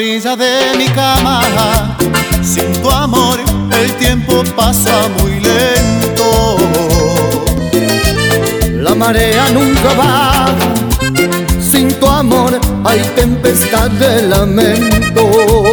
orilla de mi cama, sin tu amor el tiempo pasa muy lento. La marea nunca baja, sin tu amor hay tempestad de lamento.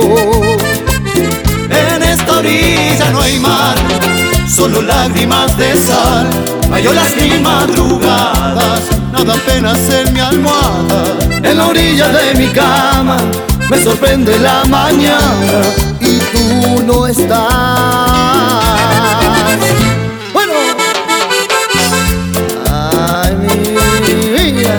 En esta orilla no hay mar, solo lágrimas de sal. Mayolas ni madrugadas, nada apenas en mi almohada. En la orilla de mi cama me sorprende la mañana y tú no estás. Bueno, ay mi vida.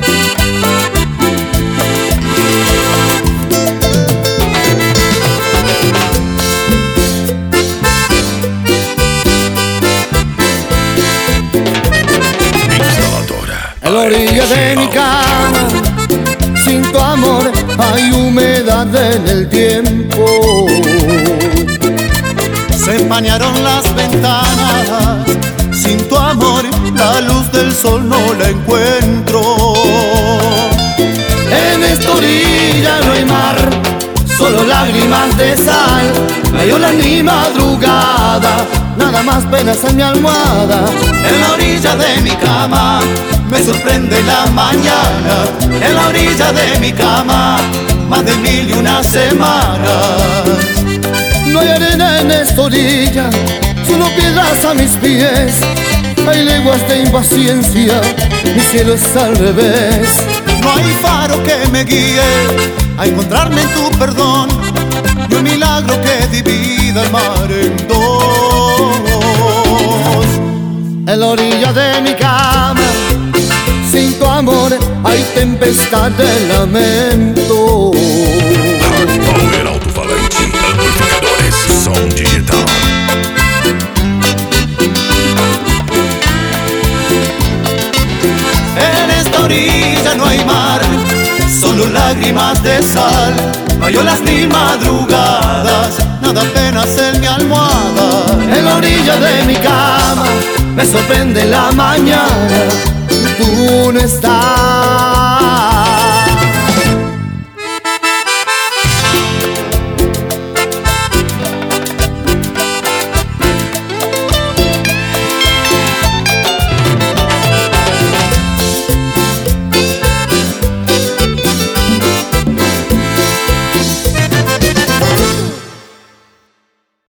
En la orilla de mi cama, sin tu amor hay humedad en el tiempo. Se empañaron las ventanas, sin tu amor la luz del sol no la encuentro. En esta orilla no hay mar, solo lágrimas de sal. No hay ola ni madrugada, nada más penas en mi almohada. En la orilla de mi cama me sorprende la mañana. En la orilla de mi cama más de 1001 semanas. No hay arena en esta orilla, solo piedras a mis pies. Hay leguas de impaciencia, mi cielo es al revés. No hay faro que me guíe a encontrarme en tu perdón, ni un milagro que divida el mar en dos. En la orilla de mi cama, sin tu amor hay tempestad de lamento. Power alto-falante, amplificadores, som digital. En esta orilla no hay mar, solo lágrimas de sal. No hay olas ni madrugadas, nada apenas en mi almohada. En la orilla de mi cama me sorprende la mañana, tú no estás.